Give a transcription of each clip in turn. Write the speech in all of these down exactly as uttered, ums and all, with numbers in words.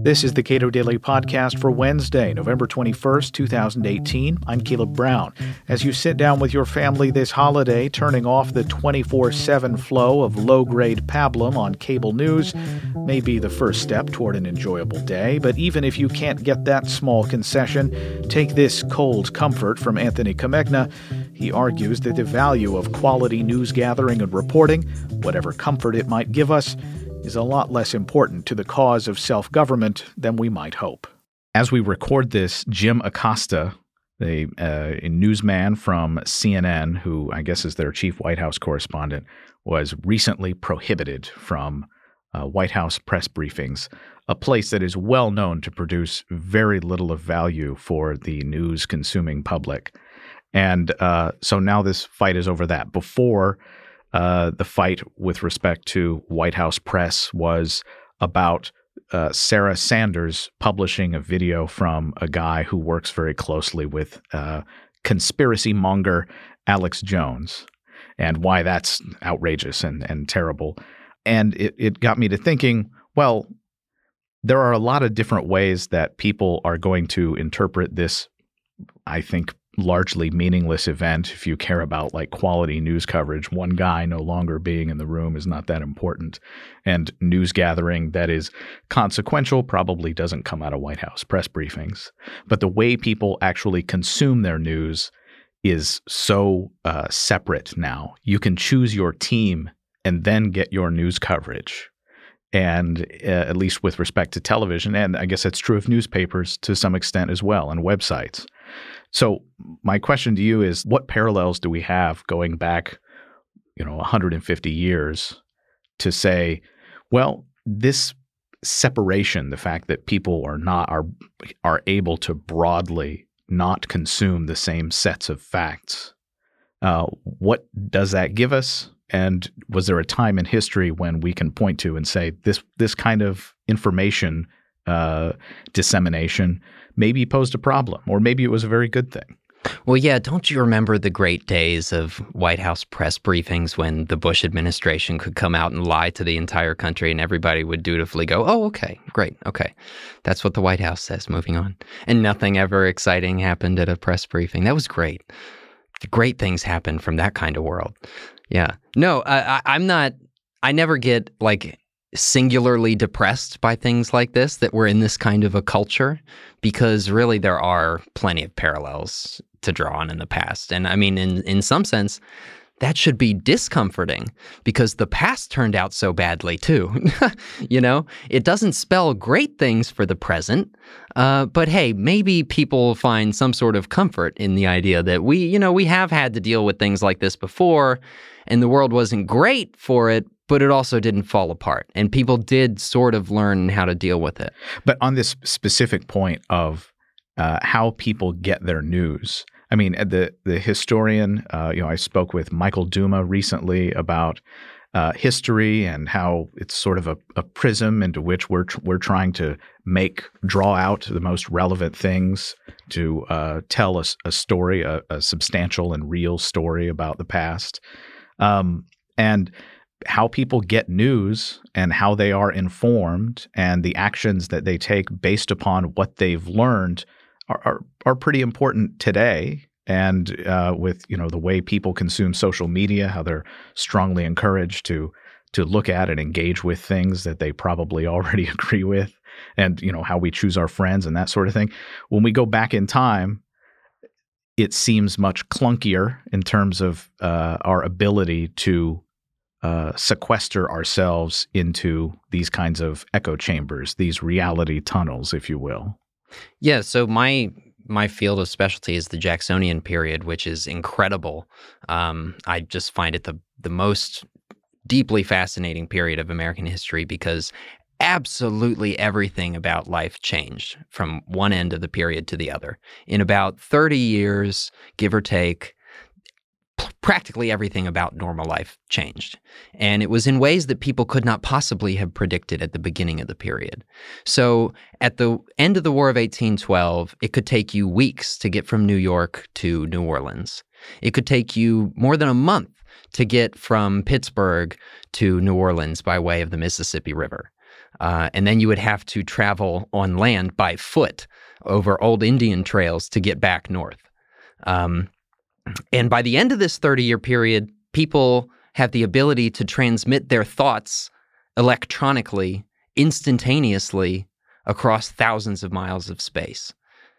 This is the Cato Daily Podcast for Wednesday, November twenty-first, twenty eighteen. I'm Caleb Brown. As you sit down with your family this holiday, turning off the twenty-four seven flow of low-grade pablum on cable news may be the first step toward an enjoyable day. But even if you can't get that small concession, take this cold comfort from Anthony Comegna. He argues that the value of quality news gathering and reporting, whatever comfort it might give us, is a lot less important to the cause of self-government than we might hope. As we record this, Jim Acosta, a, uh, a newsman from C N N, who I guess is their chief White House correspondent, was recently prohibited from uh, White House press briefings, a place that is well known to produce very little of value for the news-consuming public. And uh, so now this fight is over that. Before, Uh, the fight with respect to White House press was about uh, Sarah Sanders publishing a video from a guy who works very closely with uh, conspiracy monger Alex Jones, and why that's outrageous and, and terrible. And it, it got me to thinking, well, there are a lot of different ways that people are going to interpret this, I think, largely meaningless event. If you care about like quality news coverage, one guy no longer being in the room is not that important. And news gathering that is consequential probably doesn't come out of White House press briefings. But the way people actually consume their news is so uh, separate now. You can choose your team and then get your news coverage. And uh, at least with respect to television, and I guess that's true of newspapers to some extent as well, and websites. So my question to you is, what parallels do we have going back, you know, one hundred fifty years to say, well, this separation, the fact that people are not are are able to broadly not consume the same sets of facts, uh, what does that give us? And was there a time in history when we can point to and say this this kind of information uh, dissemination maybe posed a problem, or maybe it was a very good thing? Well, yeah, don't you remember the great days of White House press briefings when the Bush administration could come out and lie to the entire country and everybody would dutifully go, oh, okay, great, okay. That's what the White House says, moving on. And nothing ever exciting happened at a press briefing. That was great. Great things happened from that kind of world. Yeah. No, I, I, I'm not, I never get like singularly depressed by things like this, that we're in this kind of a culture, because really there are plenty of parallels to draw on in the past. And I mean, in, in some sense, that should be discomforting because the past turned out so badly too. You know, it doesn't spell great things for the present, uh, but hey, maybe people find some sort of comfort in the idea that we, you know, we have had to deal with things like this before, and the world wasn't great for it, but it also didn't fall apart, and people did sort of learn how to deal with it. But on this specific point of uh, how people get their news, I mean, the the historian, uh, you know, I spoke with Michael Duma recently about uh, history and how it's sort of a, a prism into which we're tr- we're trying to make draw out the most relevant things to uh, tell a, a story, a, a substantial and real story about the past, um, and how people get news and how they are informed and the actions that they take based upon what they've learned are are, are pretty important today. And uh, with, you know, the way people consume social media, how they're strongly encouraged to to look at and engage with things that they probably already agree with, and, you know, how we choose our friends and that sort of thing. When we go back in time, it seems much clunkier in terms of uh, our ability to uh, sequester ourselves into these kinds of echo chambers, these reality tunnels, if you will. Yeah, so my my field of specialty is the Jacksonian period, which is incredible. Um, I just find it the the most deeply fascinating period of American history because absolutely everything about life changed from one end of the period to the other. In about thirty years, give or take, practically everything about normal life changed. And it was in ways that people could not possibly have predicted at the beginning of the period. So at the end of the War of eighteen twelve, it could take you weeks to get from New York to New Orleans. It could take you more than a month to get from Pittsburgh to New Orleans by way of the Mississippi River. Uh, and then you would have to travel on land by foot over old Indian trails to get back north. Um, and by the end of this thirty-year period, people have the ability to transmit their thoughts electronically, instantaneously, across thousands of miles of space.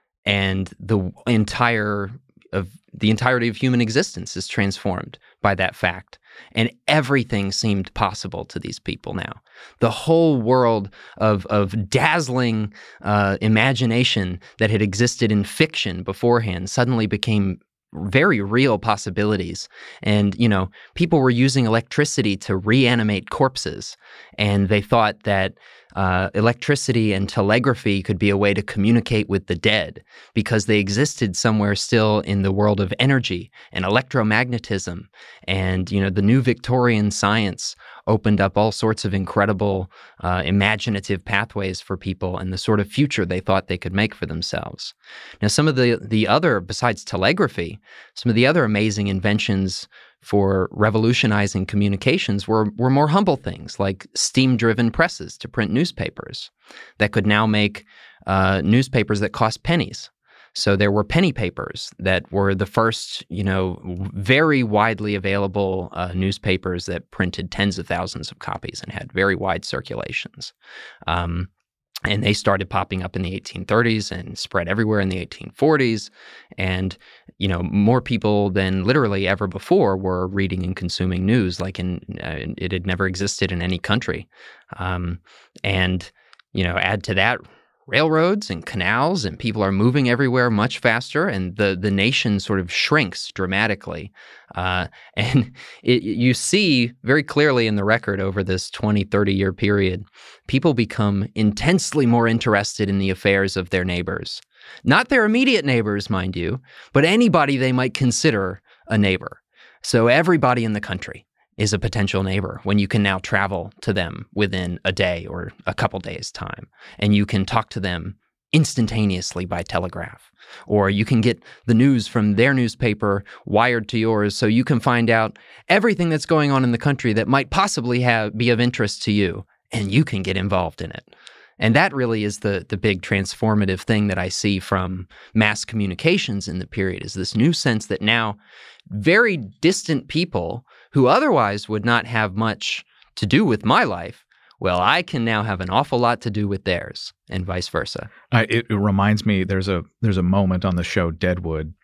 And the entire of the entirety of human existence is transformed by that fact. And everything seemed possible to these people now. The whole world of of dazzling uh, imagination that had existed in fiction beforehand suddenly became very real possibilities. And, you know, people were using electricity to reanimate corpses. And they thought that uh, electricity and telegraphy could be a way to communicate with the dead because they existed somewhere still in the world of energy and electromagnetism. And, you know, the new Victorian science opened up all sorts of incredible uh, imaginative pathways for people and the sort of future they thought they could make for themselves. Now, some of the, the other, besides telegraphy, some of the other amazing inventions for revolutionizing communications were, were more humble things like steam-driven presses to print newspapers that could now make uh, newspapers that cost pennies. So there were penny papers that were the first, you know, very widely available uh, newspapers that printed tens of thousands of copies and had very wide circulations. Um, and they started popping up in the eighteen thirties and spread everywhere in the eighteen forties. And, you know, more people than literally ever before were reading and consuming news like in, uh, it had never existed in any country. Um, and, you know, add to that railroads and canals, and people are moving everywhere much faster, and the, the nation sort of shrinks dramatically. Uh, and it, you see very clearly in the record over this twenty, thirty-year period, people become intensely more interested in the affairs of their neighbors. Not their immediate neighbors, mind you, but anybody they might consider a neighbor. So everybody in the country is a potential neighbor when you can now travel to them within a day or a couple days' time. And you can talk to them instantaneously by telegraph. Or you can get the news from their newspaper wired to yours so you can find out everything that's going on in the country that might possibly have be of interest to you, and you can get involved in it. And that really is the the big transformative thing that I see from mass communications in the period, is this new sense that now very distant people who otherwise would not have much to do with my life, well, I can now have an awful lot to do with theirs, and vice versa. Uh, it, it reminds me, there's a there's a moment on the show Deadwood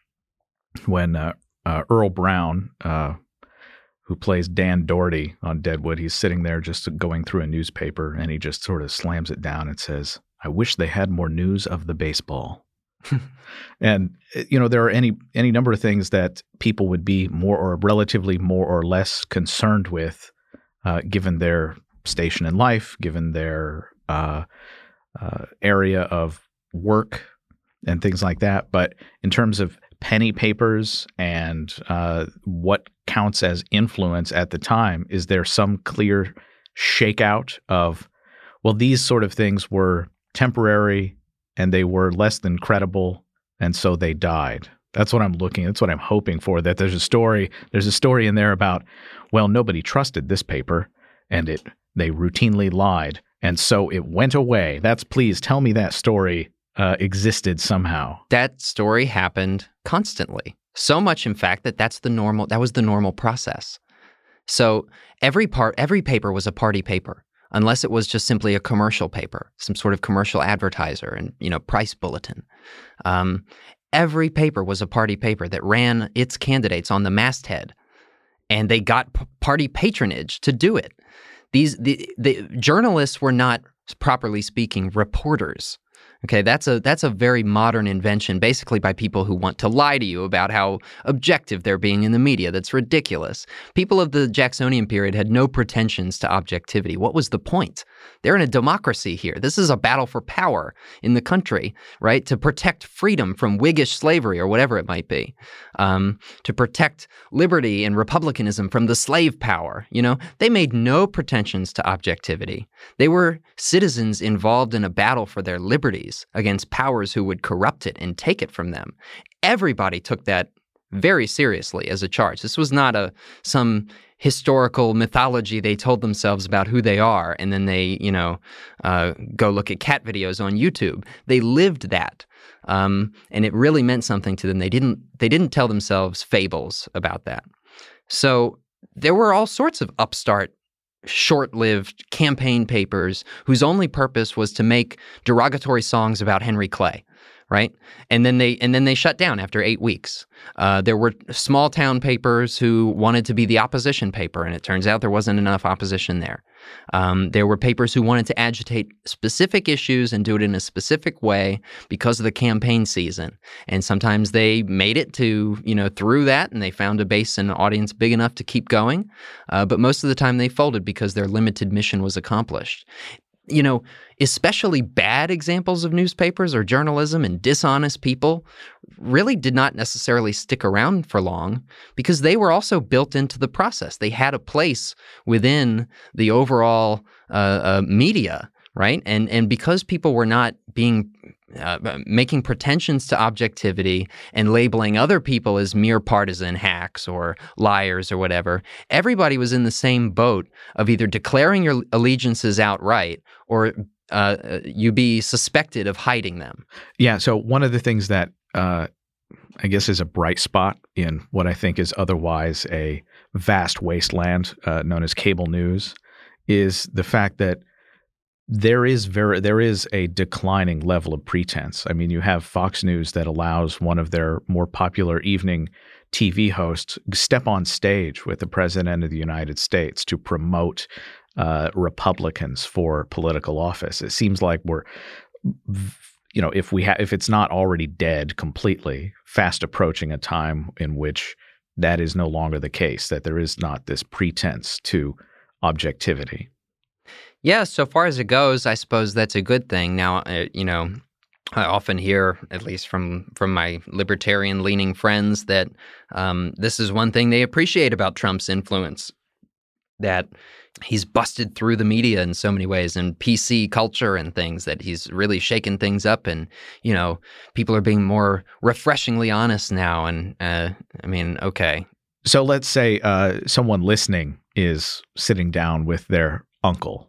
when uh, uh, Earl Brown, uh, who plays Dan Doherty on Deadwood, he's sitting there just going through a newspaper, and he just sort of slams it down and says, "I wish they had more news of the baseball." And, you know, there are any any number of things that people would be more or relatively more or less concerned with, uh, given their station in life, given their uh, uh, area of work and things like that. But in terms of penny papers and uh, what counts as influence at the time, is there some clear shakeout of, well, these sort of things were temporary and they were less than credible, and so they died? That's what I'm looking, that's what I'm hoping for, that there's a story, there's a story in there about, well, nobody trusted this paper and it they routinely lied, and so it went away. That's, please tell me that story uh, existed somehow. That story happened constantly. So much, in fact, that that's the normal, that was the normal process. So every part, every paper was a party paper, unless it was just simply a commercial paper, some sort of commercial advertiser and, you know, price bulletin. Um, every paper was a party paper that ran its candidates on the masthead, and they got p- party patronage to do it. These the, the journalists were not, properly speaking, reporters. Okay, that's a that's a very modern invention, basically by people who want to lie to you about how objective they're being in the media. That's ridiculous. People of the Jacksonian period had no pretensions to objectivity. What was the point? They're in a democracy here. This is a battle for power in the country, right? To protect freedom from Whiggish slavery or whatever it might be, um, to protect liberty and republicanism from the slave power. You know, they made no pretensions to objectivity. They were citizens involved in a battle for their liberties against powers who would corrupt it and take it from them. Everybody took that very seriously as a charge. This was not a some historical mythology they told themselves about who they are, and then they, you know, uh, go look at cat videos on YouTube. They lived that, um, and it really meant something to them. They didn't they didn't tell themselves fables about that. So there were all sorts of upstart, short-lived campaign papers whose only purpose was to make derogatory songs about Henry Clay. Right, and then they and then they shut down after eight weeks. Uh, there were small town papers who wanted to be the opposition paper, and it turns out there wasn't enough opposition there. Um, there were papers who wanted to agitate specific issues and do it in a specific way because of the campaign season. And sometimes they made it to, you know, through that, and they found a base and an audience big enough to keep going. Uh, but most of the time they folded because their limited mission was accomplished. You know, especially bad examples of newspapers or journalism and dishonest people really did not necessarily stick around for long because they were also built into the process. They had a place within the overall uh, uh, media, right? And and because people were not being uh, making pretensions to objectivity and labeling other people as mere partisan hacks or liars or whatever, everybody was in the same boat of either declaring your allegiances outright or uh, you be suspected of hiding them. Yeah. So one of the things that uh, I guess is a bright spot in what I think is otherwise a vast wasteland uh, known as cable news is the fact that There is very there is a declining level of pretense. I mean, you have Fox News that allows one of their more popular evening T V hosts step on stage with the President of the United States to promote uh, Republicans for political office. It seems like we're, you know, if we ha- if it's not already dead completely, fast approaching a time in which that is no longer the case. That there is not this pretense to objectivity. Yeah, so far as it goes, I suppose that's a good thing. Now, uh, you know, I often hear, at least from from my libertarian-leaning friends, that um, this is one thing they appreciate about Trump's influence, that he's busted through the media in so many ways and P C culture and things, that he's really shaken things up and, you know, people are being more refreshingly honest now. And, uh, I mean, okay. So let's say uh, someone listening is sitting down with their uncle,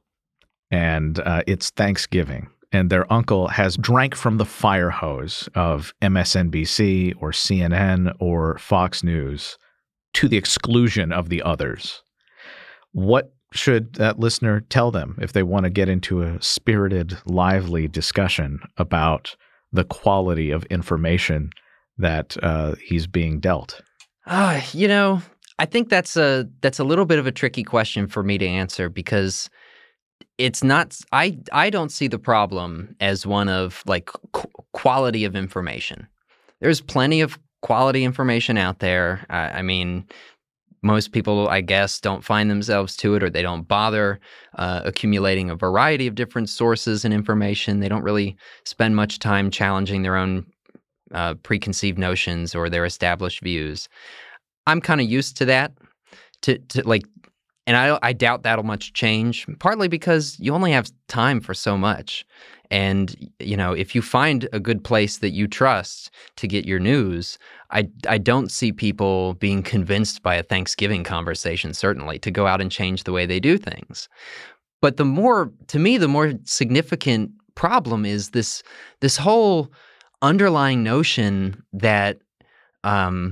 and uh, it's Thanksgiving, and their uncle has drank from the fire hose of M S N B C or C N N or Fox News to the exclusion of the others. What should that listener tell them if they want to get into a spirited, lively discussion about the quality of information that uh, he's being dealt? Uh, you know, I think that's a that's a little bit of a tricky question for me to answer because it's not, I, I don't see the problem as one of like qu- quality of information. There's plenty of quality information out there. I, I mean, most people, I guess, don't find themselves to it, or they don't bother uh, accumulating a variety of different sources and information. They don't really spend much time challenging their own uh, preconceived notions or their established views. I'm kind of used to that, to, to like, And I, I doubt that'll much change, partly because you only have time for so much. And, you know, if you find a good place that you trust to get your news, I, I don't see people being convinced by a Thanksgiving conversation, certainly, to go out and change the way they do things. But the more, to me, the more significant problem is this, this whole underlying notion that um,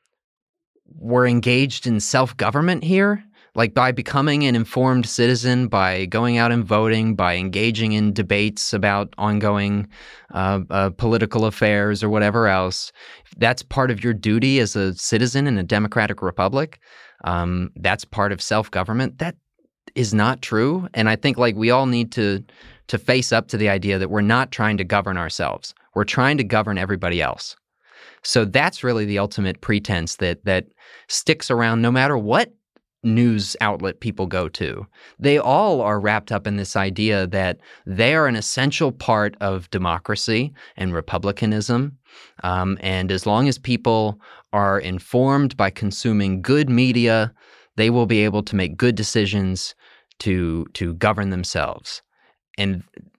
we're engaged in self-government here. Like by becoming an informed citizen, by going out and voting, by engaging in debates about ongoing uh, uh, political affairs or whatever else, that's part of your duty as a citizen in a democratic republic. Um, that's part of self-government. That is not true. And I think like we all need to to face up to the idea that we're not trying to govern ourselves. We're trying to govern everybody else. So that's really the ultimate pretense that that sticks around no matter what news outlet people go to. They all are wrapped up in this idea that they are an essential part of democracy and republicanism. Um, and as long as people are informed by consuming good media, they will be able to make good decisions to to govern themselves. And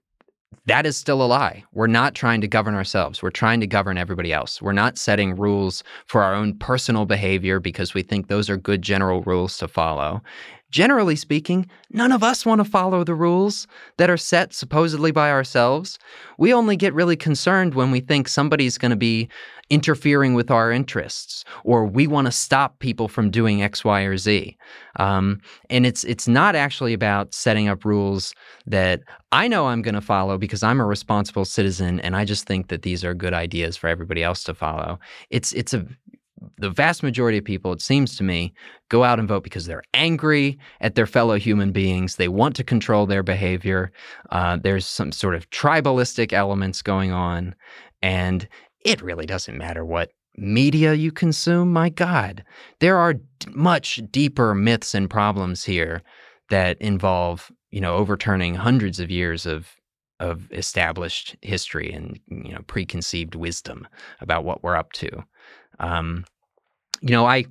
that is still a lie. We're not trying to govern ourselves. We're trying to govern everybody else. We're not setting rules for our own personal behavior because we think those are good general rules to follow. Generally speaking, none of us want to follow the rules that are set supposedly by ourselves. We only get really concerned when we think somebody's going to be interfering with our interests, or we want to stop people from doing X, Y, or Z. Um, and it's it's not actually about setting up rules that I know I'm going to follow because I'm a responsible citizen and I just think that these are good ideas for everybody else to follow. It's it's a The vast majority of people, it seems to me, go out and vote because they're angry at their fellow human beings. They want to control their behavior. Uh, there's some sort of tribalistic elements going on. And it really doesn't matter what media you consume. My God, there are d- much deeper myths and problems here that involve, you know, overturning hundreds of years of of established history and, you know, preconceived wisdom about what we're up to. Um, you know, I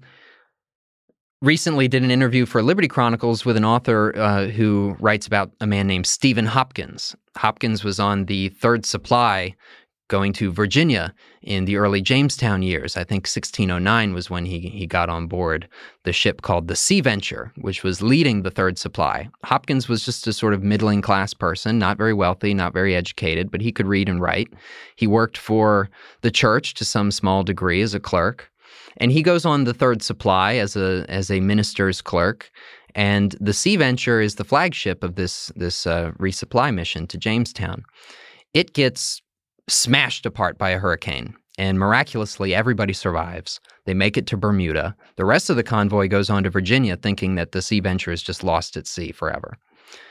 recently did an interview for Liberty Chronicles with an author uh, who writes about a man named Stephen Hopkins. Hopkins was on the Third Supply going to Virginia in the early Jamestown years. I think sixteen oh nine was when he he got on board the ship called the Sea Venture, which was leading the Third Supply. Hopkins was just a sort of middling class person, not very wealthy, not very educated, but he could read and write. He worked for the church to some small degree as a clerk. And he goes on the Third Supply as a as a minister's clerk. And the Sea Venture is the flagship of this, this uh, resupply mission to Jamestown. It gets smashed apart by a hurricane, and miraculously everybody survives. They make it to Bermuda. The rest of the convoy goes on to Virginia, thinking that the Sea Venture is just lost at sea forever.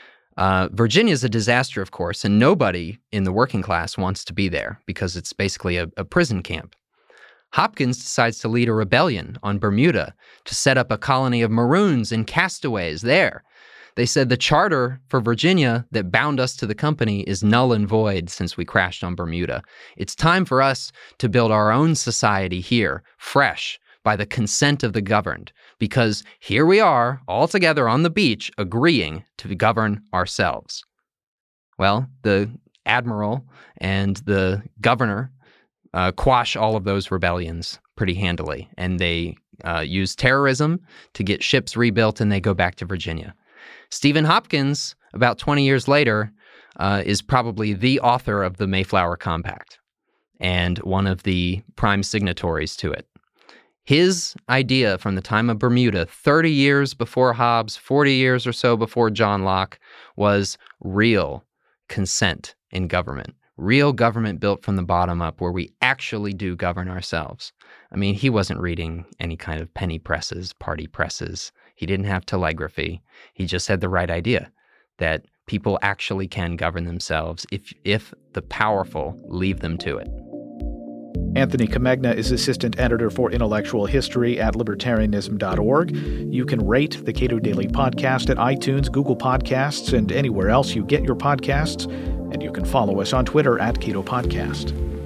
Uh, Virginia is a disaster, of course, and nobody in the working class wants to be there because it's basically a, a prison camp. Hopkins decides to lead a rebellion on Bermuda to set up a colony of maroons and castaways there. They said the charter for Virginia that bound us to the company is null and void since we crashed on Bermuda. It's time for us to build our own society here, fresh, by the consent of the governed, because here we are, all together on the beach, agreeing to govern ourselves. Well, the admiral and the governor uh, quash all of those rebellions pretty handily, and they uh, use terrorism to get ships rebuilt, and they go back to Virginia. Stephen Hopkins, about twenty years later, uh, is probably the author of the Mayflower Compact and one of the prime signatories to it. His idea from the time of Bermuda, thirty years before Hobbes, forty years or so before John Locke, was real consent in government. Real government built from the bottom up where we actually do govern ourselves. I mean, he wasn't reading any kind of penny presses, party presses. He didn't have telegraphy. He just had the right idea that people actually can govern themselves if if the powerful leave them to it. Anthony Comegna is assistant editor for intellectual history at libertarianism dot org. You can rate the Cato Daily Podcast at iTunes, Google Podcasts, and anywhere else you get your podcasts. And you can follow us on Twitter at Cato Podcast.